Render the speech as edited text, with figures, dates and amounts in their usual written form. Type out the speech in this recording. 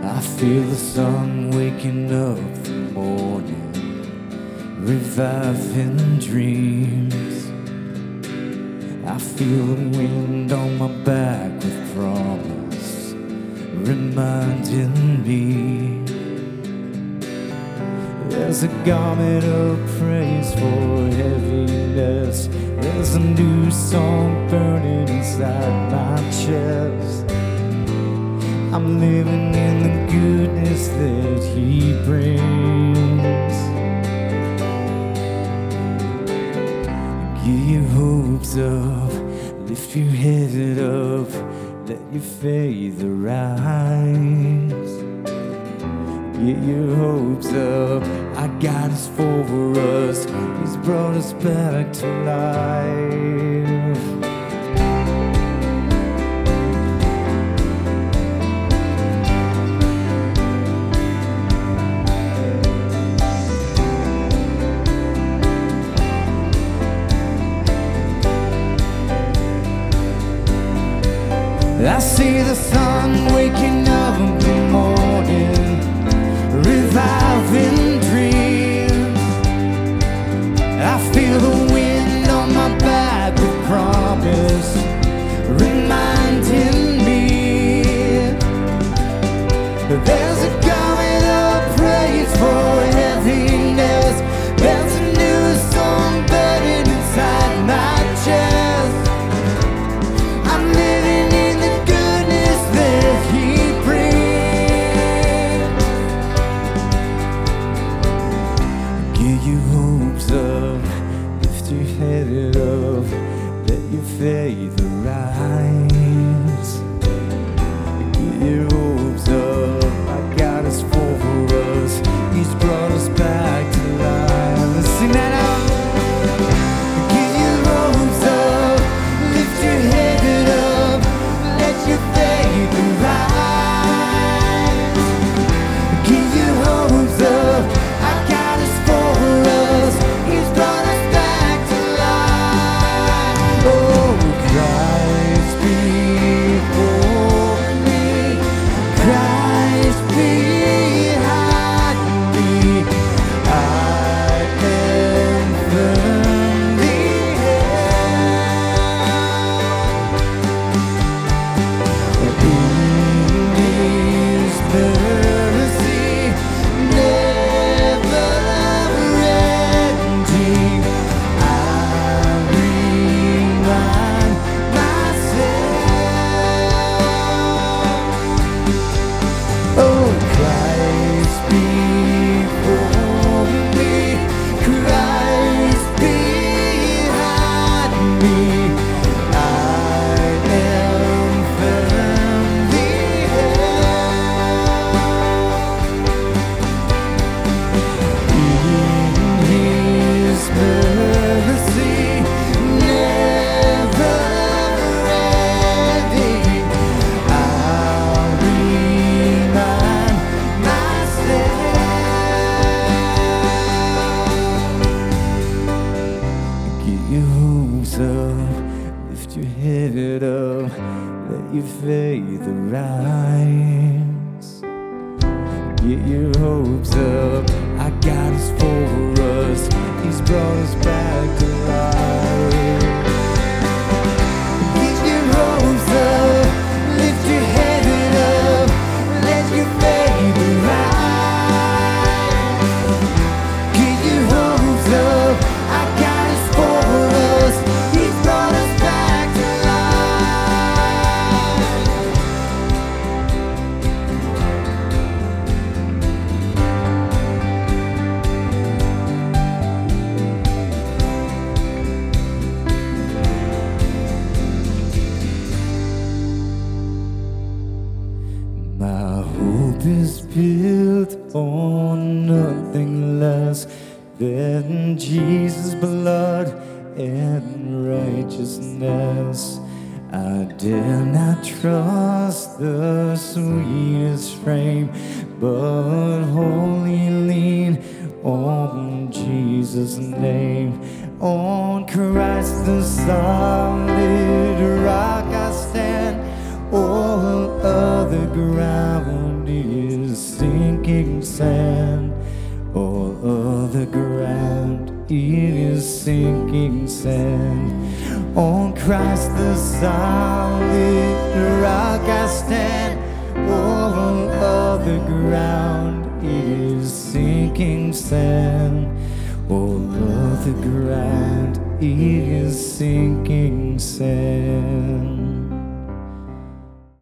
I feel the sun waking up the morning, reviving dreams. I feel the wind on my back with promise, reminding me there's a garment of praise for heaviness. There's a new song burning inside my chest. I'm living in the goodness that He brings. Get your hopes up, lift your head up, let your faith arise. Get your hopes up, our God is for us, He's brought us back to life. I see the sun waking up in the morning, reviving dreams. I feel the wind on my back with promise, reminding me that there's a garment of praise for heaviness. There's a new song burning inside my chest. I'm living in the goodness that He brings. Get your hopes up, lift your head up, let your faith arise. Get your hopes up, our God is for us, He's brought us back to life. Let's sing that out. Get your hopes up, lift your head up, let your faith arise. Get your hopes up, our God is for us, He's brought us back to life. Oh, Christ before me, Christ behind me, I am firmly held in His mercy, never ending. I remind myself, oh, Christ before me, Christ behind me, I am firmly held in His mercy, never ending. I'll remind myself. Get your hopes up, lift your head up, let your faith arise. Get your hopes up, our God is for us, He's brought us back to life. Get your hopes up, lift your head up, let your faith arise. Get your hopes up, our God is for us, He's brought us back to my hope is built on nothing less than Jesus' blood and righteousness. I dare not trust the sweetest frame, but wholly lean on Jesus' name. On Christ the solid rock I stand, all other ground is sand. All other ground, it is sinking sand. On Christ the solid rock I stand. All other ground, it is sinking sand. All other ground, it is sinking sand.